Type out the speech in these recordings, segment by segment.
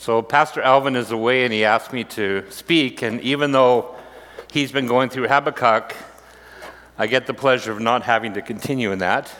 So Pastor Alvin is away and he asked me to speak, and even though he's been going through Habakkuk, I get the pleasure of not having to continue in that.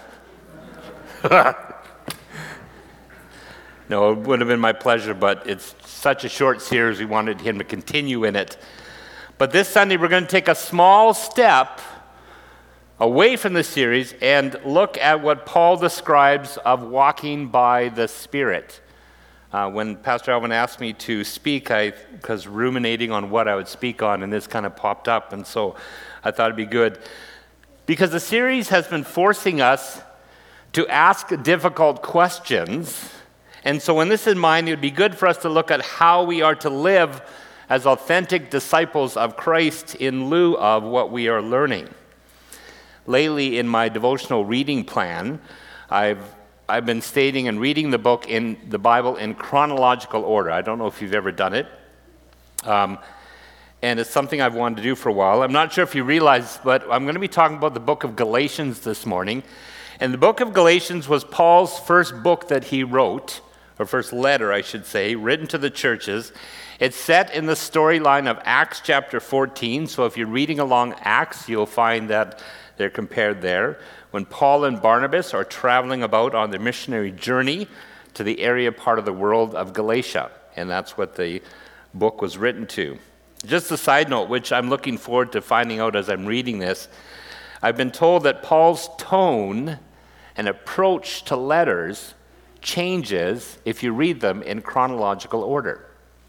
No, it would have been my pleasure, but it's such a short series, we wanted him to continue in it. But this Sunday, we're going to take a small step away from the series and look at what Paul describes of walking by the Spirit. When Pastor Alvin asked me to speak, I was ruminating on what I would speak on, and this kind of popped up, and so I thought it'd be good. Because the series has been forcing us to ask difficult questions, and so with this in mind, it would be good for us to look at how we are to live as authentic disciples of Christ in lieu of what we are learning. Lately, in my devotional reading plan, I've been stating and reading the book in the Bible in chronological order. I don't know if you've ever done it. And it's something I've wanted to do for a while. I'm not sure if you realize, but I'm going to be talking about the book of Galatians this morning. And the book of Galatians was Paul's first book that he wrote, or first letter, I should say, written to the churches. It's set in the storyline of Acts chapter 14. So if you're reading along Acts, you'll find that they're compared there. When Paul and Barnabas are traveling about on their missionary journey to the area part of the world of Galatia. And that's what the book was written to. Just a side note, which I'm looking forward to finding out as I'm reading this, I've been told that Paul's tone and approach to letters changes if you read them in chronological order.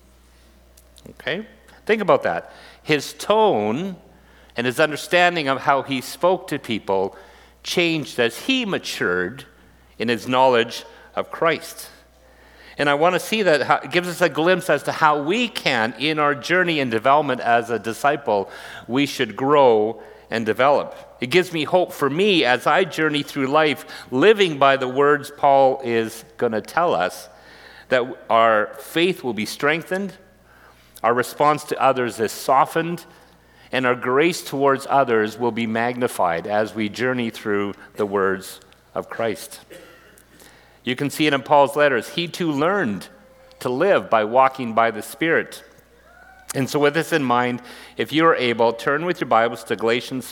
Okay? Think about that. His tone and his understanding of how he spoke to people changed as he matured in his knowledge of Christ. And I want to see that it gives us a glimpse as to how we can, in our journey and development as a disciple, we should grow and develop. It gives me hope for me as I journey through life, living by the words Paul is going to tell us, that our faith will be strengthened, our response to others is softened, and our grace towards others will be magnified as we journey through the words of Christ. You can see it in Paul's letters. He too learned to live by walking by the Spirit. And so with this in mind, if you are able, turn with your Bibles to Galatians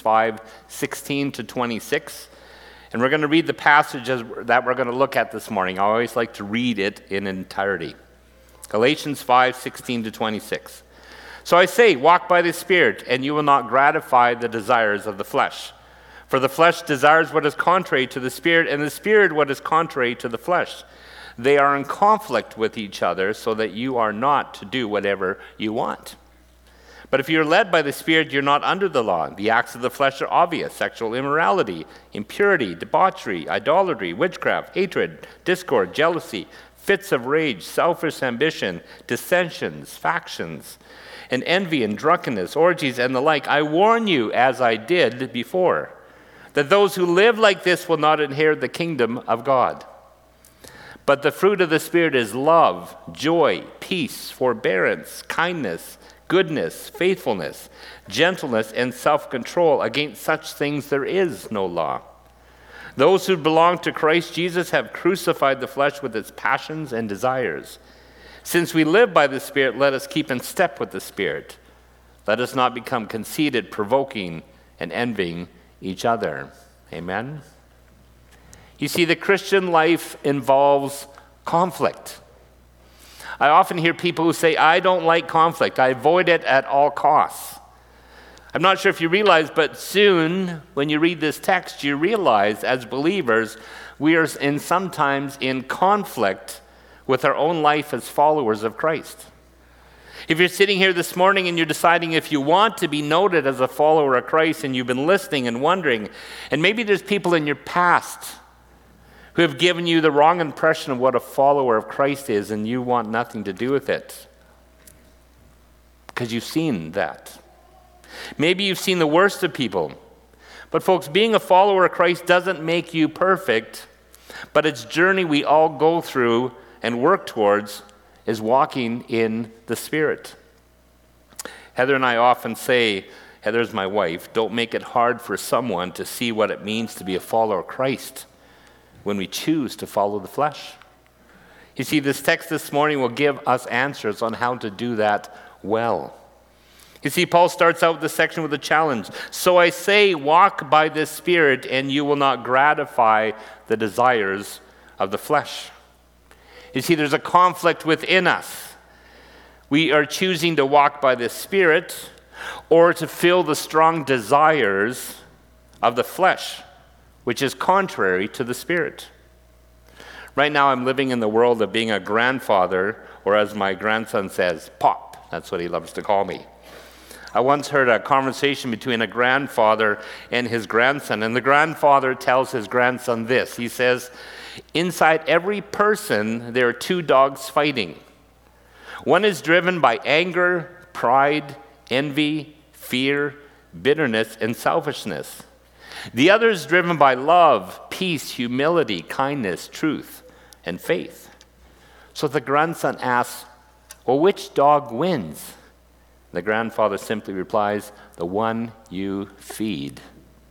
5:16 to 26. And we're going to read the passages that we're going to look at this morning. I always like to read it in entirety. Galatians 5:16 to 26. So I say, walk by the Spirit, and you will not gratify the desires of the flesh. For the flesh desires what is contrary to the Spirit, and the Spirit what is contrary to the flesh. They are in conflict with each other, so that you are not to do whatever you want. But if you're led by the Spirit, you're not under the law. The acts of the flesh are obvious: sexual immorality, impurity, debauchery, idolatry, witchcraft, hatred, discord, jealousy, fits of rage, selfish ambition, dissensions, factions, and envy and drunkenness, orgies, and the like. I warn you, as I did before, that those who live like this will not inherit the kingdom of God. But the fruit of the Spirit is love, joy, peace, forbearance, kindness, goodness, faithfulness, gentleness, and self-control. Against such things there is no law. Those who belong to Christ Jesus have crucified the flesh with its passions and desires. Since we live by the Spirit, let us keep in step with the Spirit. Let us not become conceited, provoking, and envying each other. Amen? You see, the Christian life involves conflict. I often hear people who say, I don't like conflict. I avoid it at all costs. I'm not sure if you realize, but soon, when you read this text, you realize as believers, we are sometimes in conflict with our own life as followers of Christ. If you're sitting here this morning and you're deciding if you want to be noted as a follower of Christ, and you've been listening and wondering, and maybe there's people in your past who have given you the wrong impression of what a follower of Christ is, and you want nothing to do with it because you've seen that. Maybe you've seen the worst of people. But folks, being a follower of Christ doesn't make you perfect, but it's a journey we all go through and work towards is walking in the Spirit. Heather and I often say, Heather's my wife, don't make it hard for someone to see what it means to be a follower of Christ when we choose to follow the flesh. You see, this text this morning will give us answers on how to do that well. You see, Paul starts out this section with a challenge. So I say, walk by the Spirit, and you will not gratify the desires of the flesh. You see, there's a conflict within us. We are choosing to walk by the Spirit or to fill the strong desires of the flesh, which is contrary to the Spirit. Right now, I'm living in the world of being a grandfather, or as my grandson says, Pop. That's what he loves to call me. I once heard a conversation between a grandfather and his grandson, and the grandfather tells his grandson this. He says, inside every person, there are two dogs fighting. One is driven by anger, pride, envy, fear, bitterness, and selfishness. The other is driven by love, peace, humility, kindness, truth, and faith. So the grandson asks, well, which dog wins? The grandfather simply replies, the one you feed.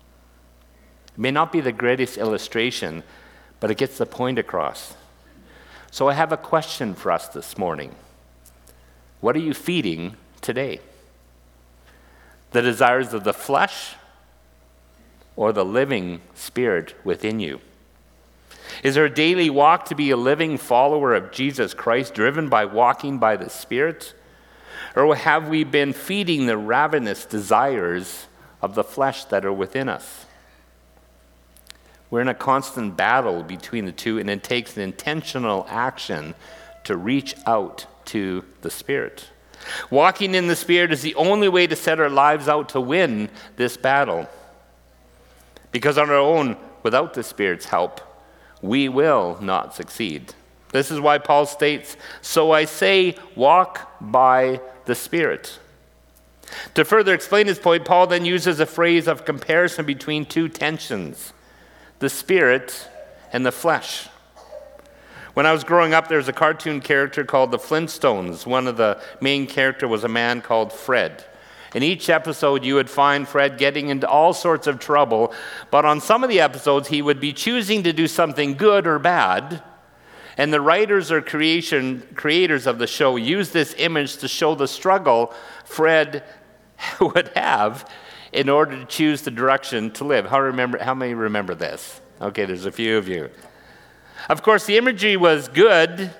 It may not be the greatest illustration, but it gets the point across. So I have a question for us this morning. What are you feeding today? The desires of the flesh or the living Spirit within you? Is our daily walk to be a living follower of Jesus Christ, driven by walking by the Spirit? Or have we been feeding the ravenous desires of the flesh that are within us? We're in a constant battle between the two, and it takes an intentional action to reach out to the Spirit. Walking in the Spirit is the only way to set our lives out to win this battle. Because on our own, without the Spirit's help, we will not succeed. This is why Paul states, so I say, walk by the Spirit. To further explain his point, Paul then uses a phrase of comparison between two tensions, the Spirit and the flesh. When I was growing up, there was a cartoon character called the Flintstones. One of the main characters was a man called Fred. In each episode, you would find Fred getting into all sorts of trouble, but on some of the episodes, he would be choosing to do something good or bad, and the writers or creators of the show used this image to show the struggle Fred would have in order to choose the direction to live. How many remember this? Okay, there's a few of you. Of course, the imagery was good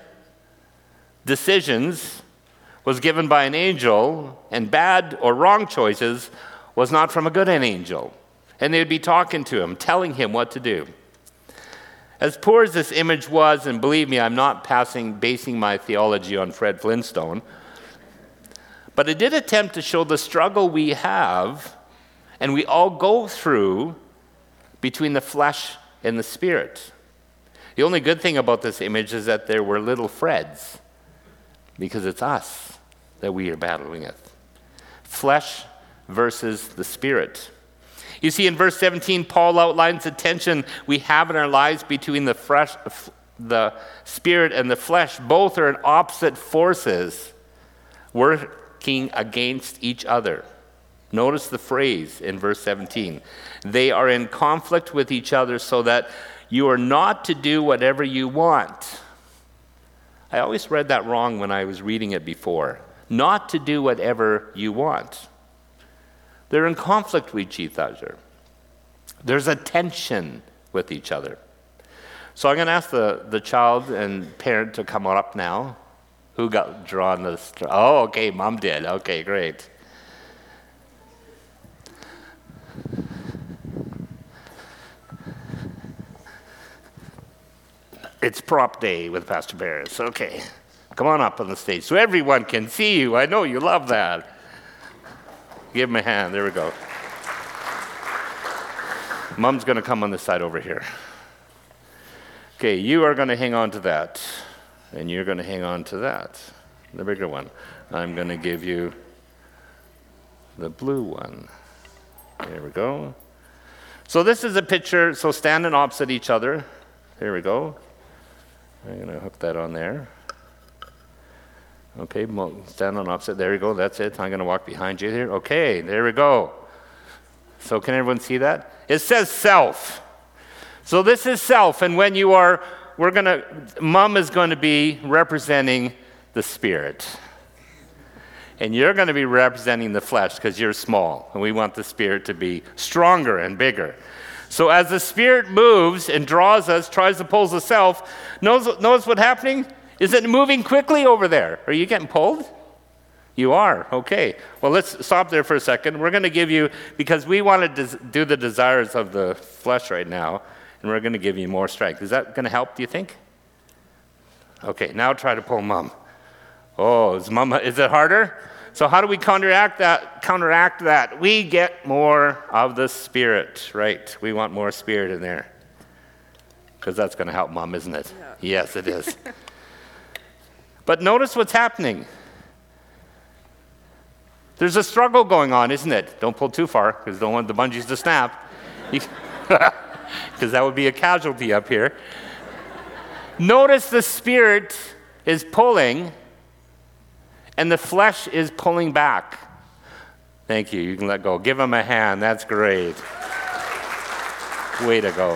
decisions was given by an angel, and bad or wrong choices was not from a good angel. And they'd be talking to him, telling him what to do. As poor as this image was, and believe me, I'm not basing my theology on Fred Flintstone, but it did attempt to show the struggle we have, and we all go through, between the flesh and the Spirit. The only good thing about this image is that there were little Freds, because it's us that we are battling with. Flesh versus the Spirit. You see, in verse 17, Paul outlines the tension we have in our lives between the Spirit and the flesh. Both are in opposite forces working against each other. Notice the phrase in verse 17. They are in conflict with each other so that you are not to do whatever you want. I always read that wrong when I was reading it before. Not to do whatever you want. They're in conflict with each other. There's a tension with each other. So I'm going to ask the child and parent to come on up now. Who got drawn this? Oh, okay, Mom did. Okay, great. It's prop day with Pastor Barris. Okay. Come on up on the stage so everyone can see you. I know you love that. Give him a hand. There we go. Mom's going to come on this side over here. Okay, you are going to hang on to that. And you're going to hang on to that, the bigger one. I'm going to give you the blue one. There we go. So this is a picture, so standing opposite each other. There we go. I'm going to hook that on there. Okay, stand on opposite. There you go. That's it. I'm going to walk behind you here. Okay, there we go. So can everyone see that? It says self. So this is self, and when you are Mom is going to be representing the Spirit. And you're going to be representing the flesh because you're small. And we want the Spirit to be stronger and bigger. So as the Spirit moves and draws us, tries to pull us self, notice what's happening? Is it moving quickly over there? Are you getting pulled? You are. Okay. Well, let's stop there for a second. We're going to give you, because we want to do the desires of the flesh right now, and we're going to give you more strength. Is that going to help, do you think? Okay, now try to pull Mom. Oh, is it harder? So how do we counteract that? We get more of the Spirit, right? We want more Spirit in there. Because that's going to help Mom, isn't it? Yeah. Yes, it is. But notice what's happening. There's a struggle going on, isn't it? Don't pull too far, because don't want the bungees to snap. Because that would be a casualty up here. Notice the Spirit is pulling, and the flesh is pulling back. Thank you. You can let go. Give him a hand. That's great. Way to go.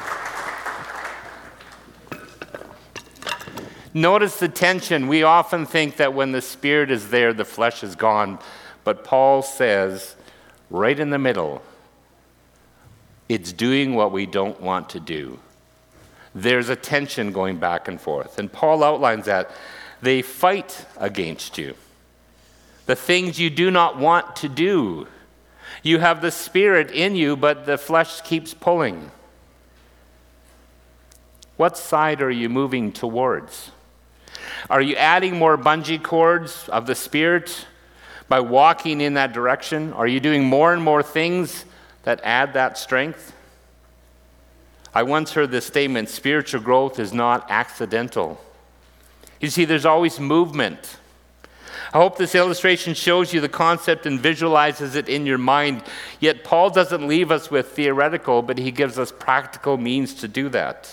Notice the tension. We often think that when the Spirit is there, the flesh is gone. But Paul says, right in the middle, it's doing what we don't want to do. There's a tension going back and forth. And Paul outlines that. They fight against you. The things you do not want to do. You have the Spirit in you, but the flesh keeps pulling. What side are you moving towards? Are you adding more bungee cords of the Spirit by walking in that direction? Are you doing more and more things that add that strength? I once heard this statement, spiritual growth is not accidental. You see, there's always movement. I hope this illustration shows you the concept and visualizes it in your mind. Yet Paul doesn't leave us with theoretical, but he gives us practical means to do that.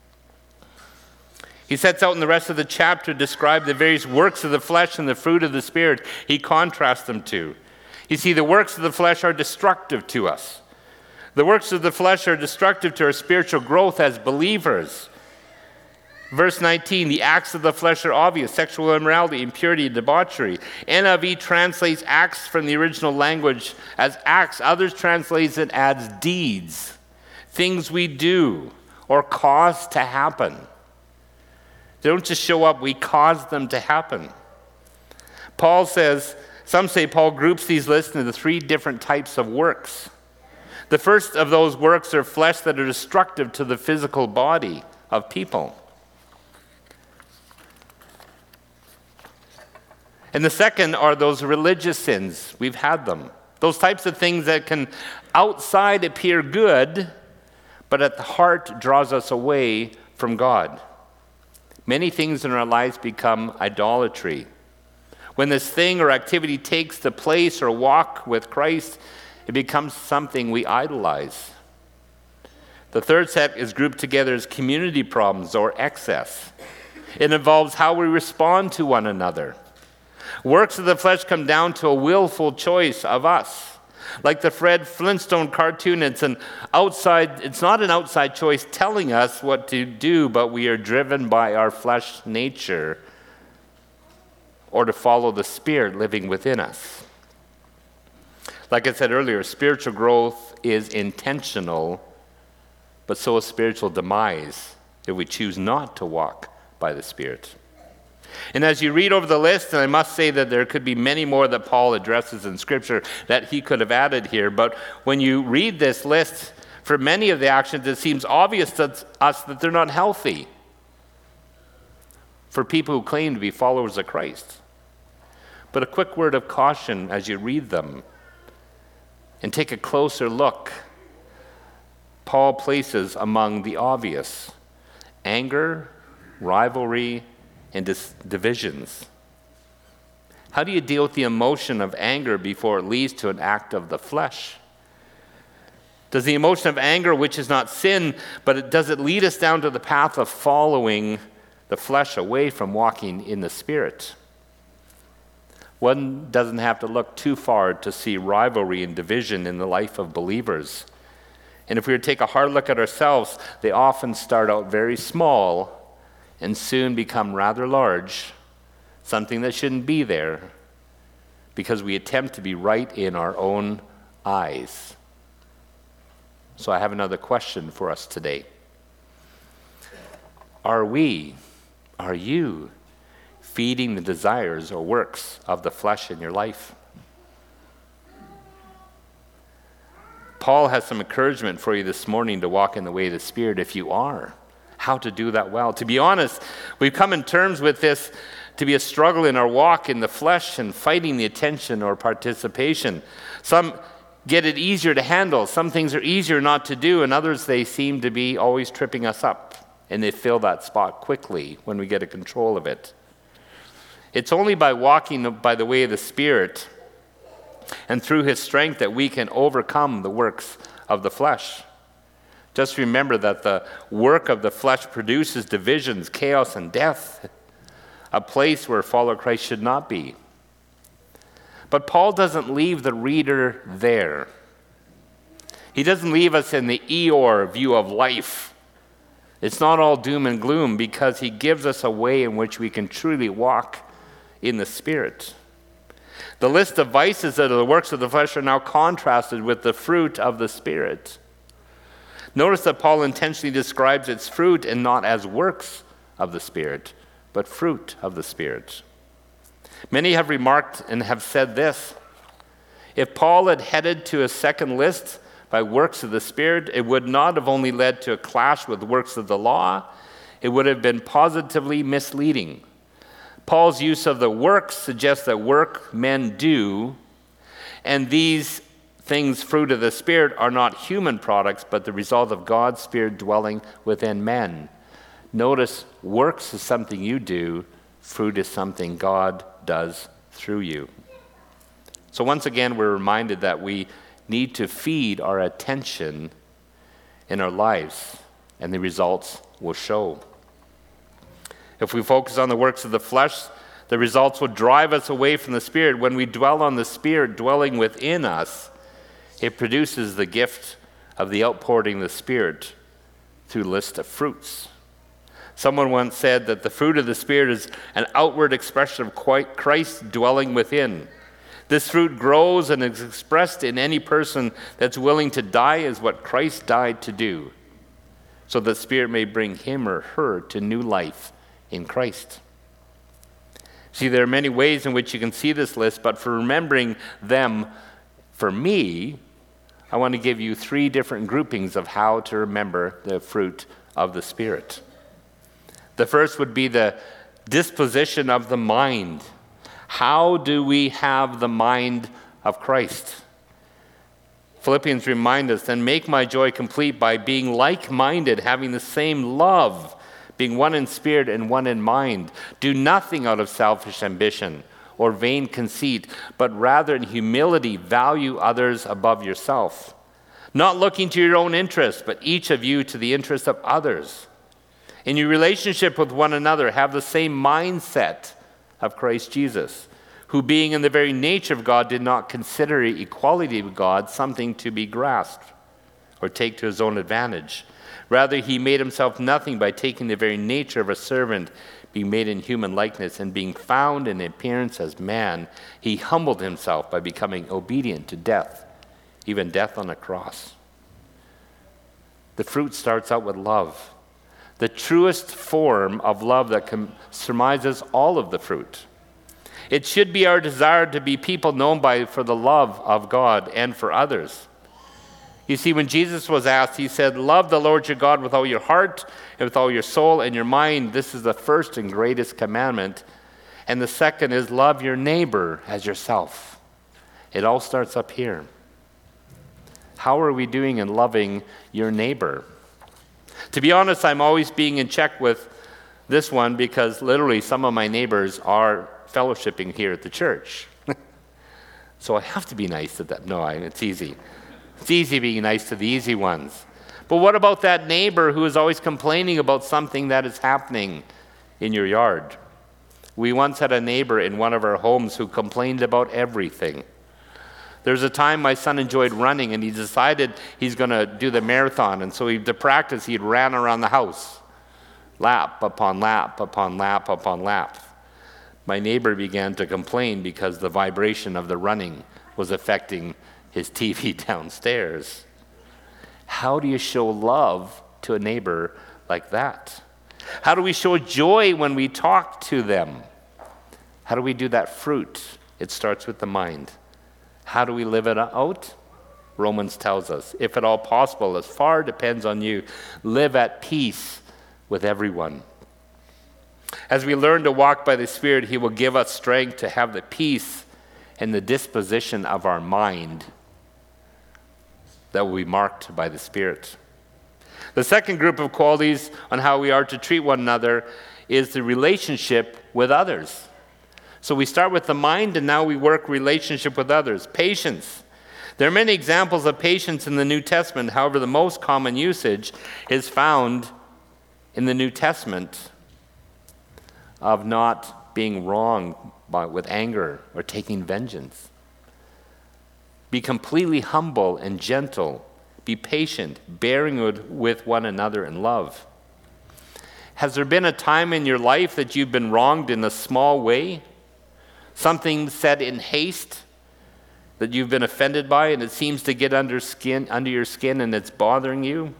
He sets out in the rest of the chapter to describe the various works of the flesh and the fruit of the Spirit. He contrasts them to. You see, the works of the flesh are destructive to us. The works of the flesh are destructive to our spiritual growth as believers. Verse 19, the acts of the flesh are obvious: sexual immorality, impurity, debauchery. NIV translates acts from the original language as acts. Others translate it as deeds, things we do or cause to happen. They don't just show up, we cause them to happen. Paul says, some say Paul groups these lists into three different types of works. The first of those works are flesh that are destructive to the physical body of people. And the second are those religious sins. We've had them. Those types of things that can outside appear good, but at the heart draws us away from God. Many things in our lives become idolatry. When this thing or activity takes the place or walk with Christ, it becomes something we idolize. The third set is grouped together as community problems or excess. It involves how we respond to one another. Works of the flesh come down to a willful choice of us. Like the Fred Flintstone cartoon, it's not an outside choice telling us what to do, but we are driven by our flesh nature or to follow the Spirit living within us. Like I said earlier, spiritual growth is intentional, but so is spiritual demise if we choose not to walk by the Spirit. And as you read over the list, and I must say that there could be many more that Paul addresses in Scripture that he could have added here, but when you read this list, for many of the actions, it seems obvious to us that they're not healthy for people who claim to be followers of Christ. But a quick word of caution as you read them and take a closer look. Paul places among the obvious anger, rivalry, and divisions. How do you deal with the emotion of anger before it leads to an act of the flesh? Does the emotion of anger, which is not sin, but does it lead us down to the path of following the flesh away from walking in the Spirit? One doesn't have to look too far to see rivalry and division in the life of believers. And if we were to take a hard look at ourselves, they often start out very small and soon become rather large, something that shouldn't be there, because we attempt to be right in our own eyes. So I have another question for us today. Are you feeding the desires or works of the flesh in your life? Paul has some encouragement for you this morning to walk in the way of the Spirit if you are. How to do that well. To be honest, we've come in terms with this to be a struggle in our walk in the flesh and fighting the attention or participation. Some get it easier to handle. Some things are easier not to do, and others, they seem to be always tripping us up, and they fill that spot quickly when we get a control of it. It's only by walking by the way of the Spirit and through His strength that we can overcome the works of the flesh. Just remember that the work of the flesh produces divisions, chaos, and death, a place where a follower of Christ should not be. But Paul doesn't leave the reader there. He doesn't leave us in the Eeyore view of life. It's not all doom and gloom, because he gives us a way in which we can truly walk in the Spirit. The list of vices that are the works of the flesh are now contrasted with the fruit of the Spirit. Notice that Paul intentionally describes its fruit and not as works of the Spirit, but fruit of the Spirit. Many have remarked and have said this: if Paul had headed to a second list by works of the Spirit, it would not have only led to a clash with works of the law, it would have been positively misleading. Paul's use of the works suggests that work men do, and these things, fruit of the Spirit, are not human products, but the result of God's Spirit dwelling within men. Notice, works is something you do, fruit is something God does through you. So once again, we're reminded that we need to feed our attention in our lives, and the results will show. If we focus on the works of the flesh, the results will drive us away from the Spirit. When we dwell on the Spirit dwelling within us, it produces the gift of the outpouring of the Spirit through a list of fruits. Someone once said that the fruit of the Spirit is an outward expression of Christ dwelling within. This fruit grows and is expressed in any person that's willing to die as what Christ died to do, so the Spirit may bring him or her to new life in Christ. See, there are many ways in which you can see this list, but for remembering them, for me, I want to give you 3 different groupings of how to remember the fruit of the Spirit. The first would be the disposition of the mind. How do we have the mind of Christ? Philippians remind us, "Then make my joy complete by being like-minded, having the same love, being one in spirit and one in mind. Do nothing out of selfish ambition or vain conceit, but rather in humility value others above yourself, not looking to your own interest, but each of you to the interest of others. In your relationship with one another, have the same mindset of Christ Jesus, who being in the very nature of God did not consider equality with God something to be grasped or take to his own advantage. Rather, he made himself nothing by taking the very nature of a servant, being made in human likeness, and being found in appearance as man, he humbled himself by becoming obedient to death, even death on a cross." The fruit starts out with love, the truest form of love that surmises all of the fruit. It should be our desire to be people known for the love of God and for others. You see, when Jesus was asked, he said, "Love the Lord your God with all your heart and with all your soul and your mind. This is the first and greatest commandment. And the second is love your neighbor as yourself." It all starts up here. How are we doing in loving your neighbor? To be honest, I'm always being in check with this one, because literally some of my neighbors are fellowshipping here at the church. So I have to be nice to them. No, it's easy. It's easy being nice to the easy ones. But what about that neighbor who is always complaining about something that is happening in your yard? We once had a neighbor in one of our homes who complained about everything. There's a time my son enjoyed running, and he decided he's going to do the marathon. And so to practice, he'd ran around the house, lap upon lap upon lap upon lap. My neighbor began to complain because the vibration of the running was affecting his TV downstairs. How do you show love to a neighbor like that? How do we show joy when we talk to them? How do we do that fruit? It starts with the mind. How do we live it out? Romans tells us, if at all possible, as far depends on you, live at peace with everyone. As we learn to walk by the Spirit, He will give us strength to have the peace and the disposition of our mind that will be marked by the Spirit. The second group of qualities on how we are to treat one another is the relationship with others. So we start with the mind, and now we work relationship with others. Patience. There are many examples of patience in the New Testament. However, the most common usage is found in the New Testament of not being wrong with anger or taking vengeance. Be completely humble and gentle. Be patient, bearing with one another in love. Has there been a time in your life that you've been wronged in a small way? Something said in haste that you've been offended by, and it seems to get under your skin and it's bothering you?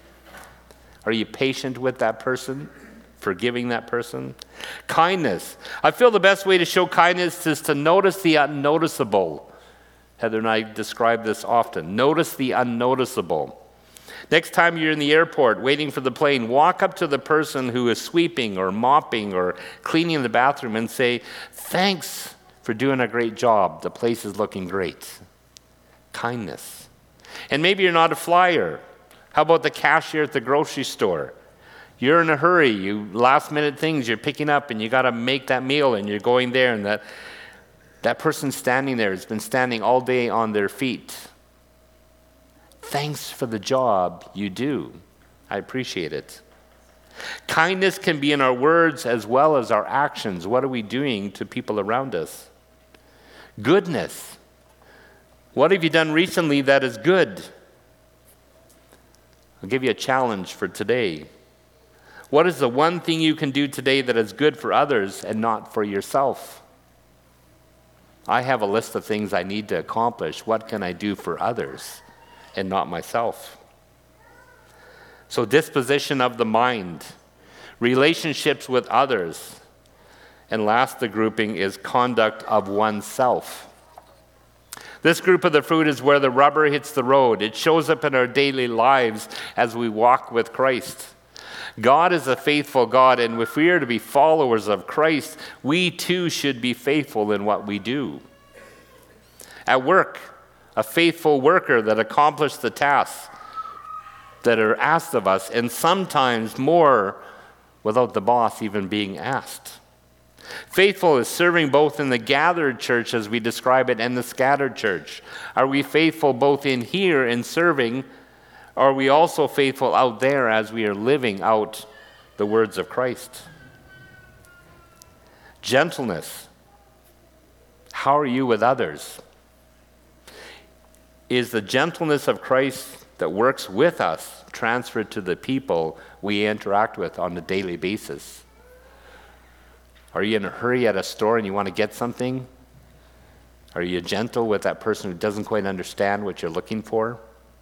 Are you patient with that person? Forgiving that person? Kindness. I feel the best way to show kindness is to notice the unnoticeable. Heather and I describe this often. Notice the unnoticeable. Next time you're in the airport waiting for the plane, walk up to the person who is sweeping or mopping or cleaning the bathroom and say, "Thanks for doing a great job. The place is looking great." Kindness. And maybe you're not a flyer. How about the cashier at the grocery store? You're in a hurry. You last minute things you're picking up, and you got to make that meal, and you're going there, and that person standing there has been standing all day on their feet. Thanks for the job you do. I appreciate it. Kindness can be in our words as well as our actions. What are we doing to people around us? Goodness. What have you done recently that is good? I'll give you a challenge for today. What is the one thing you can do today that is good for others and not for yourself? I have a list of things I need to accomplish. What can I do for others and not myself? So disposition of the mind, relationships with others, and last, the grouping is conduct of oneself. This group of the fruit is where the rubber hits the road. It shows up in our daily lives as we walk with Christ. God is a faithful God, and if we are to be followers of Christ, we too should be faithful in what we do. At work, a faithful worker that accomplishes the tasks that are asked of us, and sometimes more without the boss even being asked. Faithful is serving both in the gathered church, as we describe it, and the scattered church. Are we faithful both in here in serving? Or are we also faithful out there as we are living out the words of Christ? Gentleness. How are you with others? Is the gentleness of Christ that works with us transferred to the people we interact with on a daily basis? Are you in a hurry at a store and you want to get something? Are you gentle with that person who doesn't quite understand what you're looking for?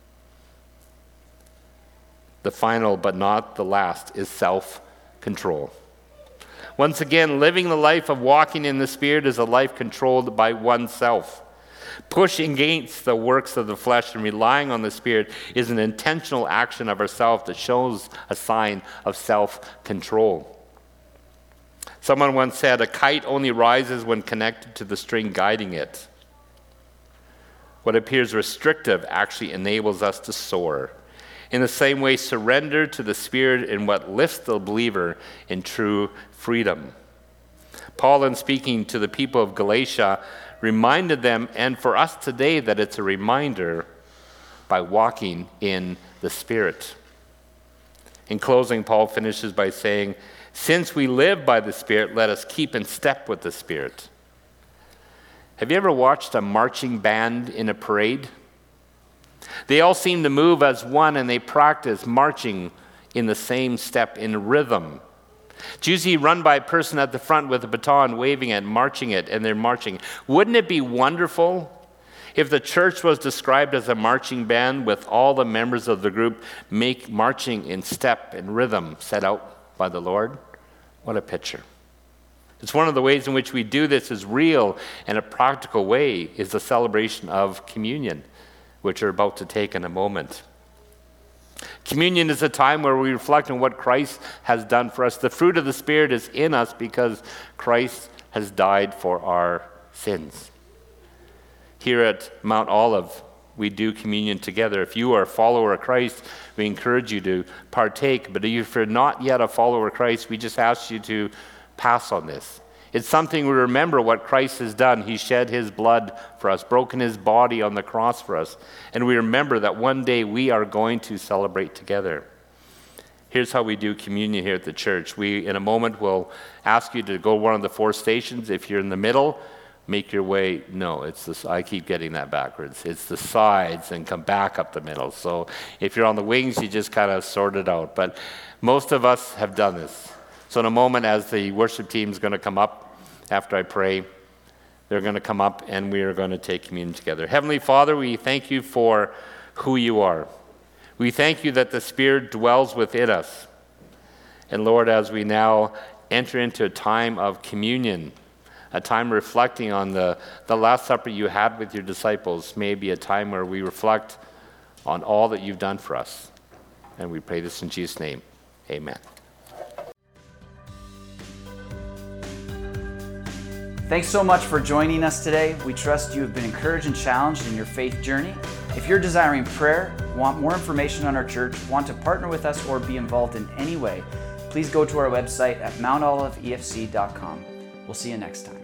The final, but not the last, is self-control. Once again, living the life of walking in the Spirit is a life controlled by oneself. Pushing against the works of the flesh and relying on the Spirit is an intentional action of ourselves that shows a sign of self-control. Someone once said, a kite only rises when connected to the string guiding it. What appears restrictive actually enables us to soar. In the same way, surrender to the Spirit in what lifts the believer in true freedom. Paul, in speaking to the people of Galatia, reminded them, and for us today, that it's a reminder by walking in the Spirit. In closing, Paul finishes by saying, since we live by the Spirit, let us keep in step with the Spirit. Have you ever watched a marching band in a parade? They all seem to move as one, and they practice marching in the same step, in rhythm. It's usually run by a person at the front with a baton, waving it, marching it, and they're marching. Wouldn't it be wonderful if the church was described as a marching band with all the members of the group marching in step and rhythm set out by the Lord? What a picture. It's one of the ways in which we do this is real and a practical way is the celebration of communion, which we're about to take in a moment. Communion is a time where we reflect on what Christ has done for us. The fruit of the Spirit is in us because Christ has died for our sins. Here at Mount Olive, we do communion together. If you are a follower of Christ, we encourage you to partake. But if you're not yet a follower of Christ, we just ask you to pass on this. It's something we remember what Christ has done. He shed his blood for us, broken his body on the cross for us. And we remember that one day we are going to celebrate together. Here's how we do communion here at the church. We, in a moment, will ask you to go one of the 4 stations. If you're in the middle, make your way. No, it's this. I keep getting that backwards. It's the sides and come back up the middle. So if you're on the wings, you just kind of sort it out. But most of us have done this. So in a moment, as the worship team is going to come up, after I pray, they're going to come up and we are going to take communion together. Heavenly Father, we thank you for who you are. We thank you that the Spirit dwells within us. And Lord, as we now enter into a time of communion, a time reflecting on the Last Supper you had with your disciples, may be a time where we reflect on all that you've done for us. And we pray this in Jesus' name. Amen. Thanks so much for joining us today. We trust you have been encouraged and challenged in your faith journey. If you're desiring prayer, want more information on our church, want to partner with us, or be involved in any way, please go to our website at mountoliveefc.com. We'll see you next time.